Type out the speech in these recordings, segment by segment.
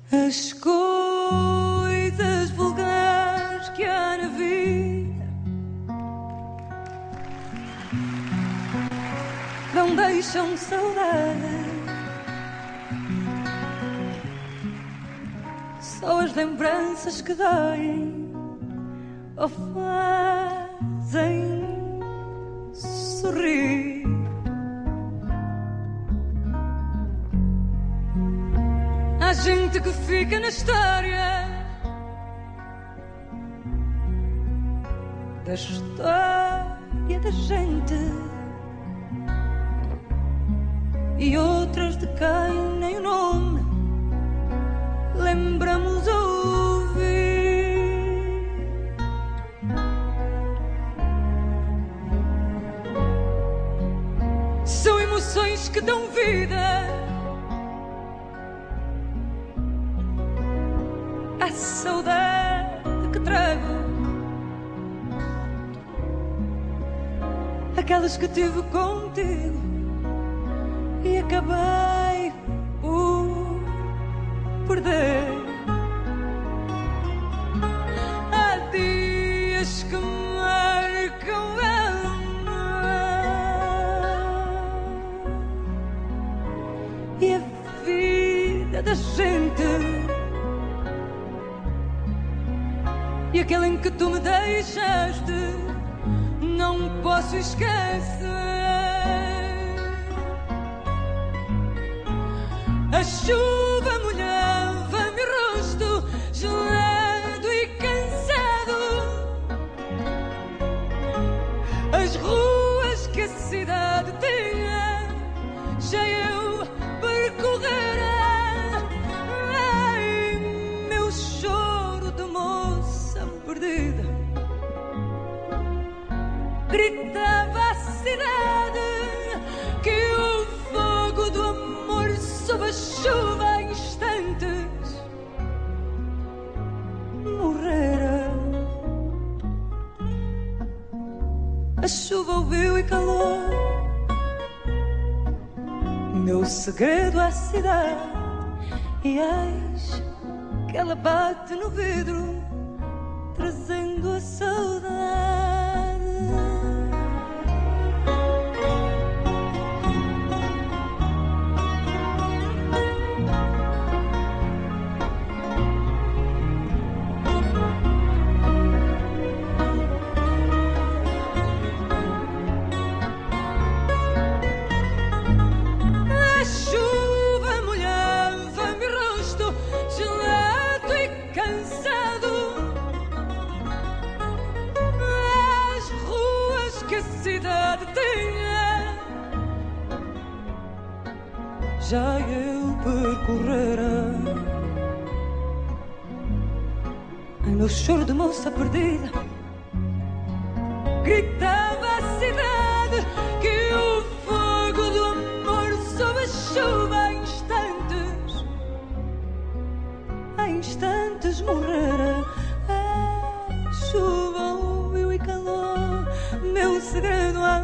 As coisas vulgares que há na vida não deixam saudade. Só as lembranças que doem ou fazem sorrir. Há gente que fica na história da história da gente, e outras de quem nem o nome lembramos ouvir. São emoções que dão vida à saudade que trago, aquelas que tive contigo e acabei por perder. Há dias que marcam e a vida da gente, e aquele em que tu me deixaste não posso esquecer. A chuva molhava meu rosto, gelado e cansado. As ruas que a cidade tinha já eu percorrera. Ai, meu choro de moça perdida gritava a cidade que o fogo do amor sob a chuva em instantes morrera. A chuva ouviu e calou meu segredo à cidade, e eis que ela bate no vidro trazendo a saudade. Já eu percorrera. Ai, meu choro de moça perdida gritava a cidade que o fogo do amor sob a chuva em instantes morrera. A chuva ouviu e calou meu segredo à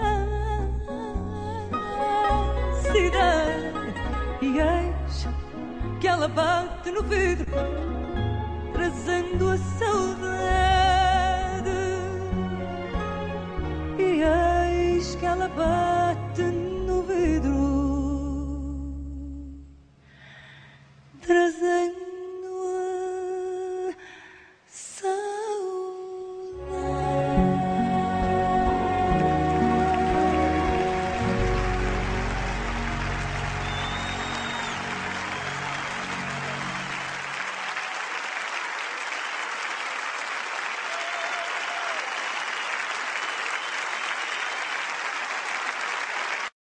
cidade, e eis que ela bate no vidro trazendo a saudade.